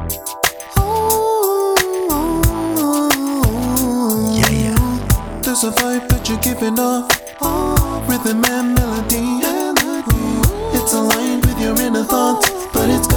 There's a vibe that you're giving off, rhythm and melody. It's aligned with your inner thoughts, but it's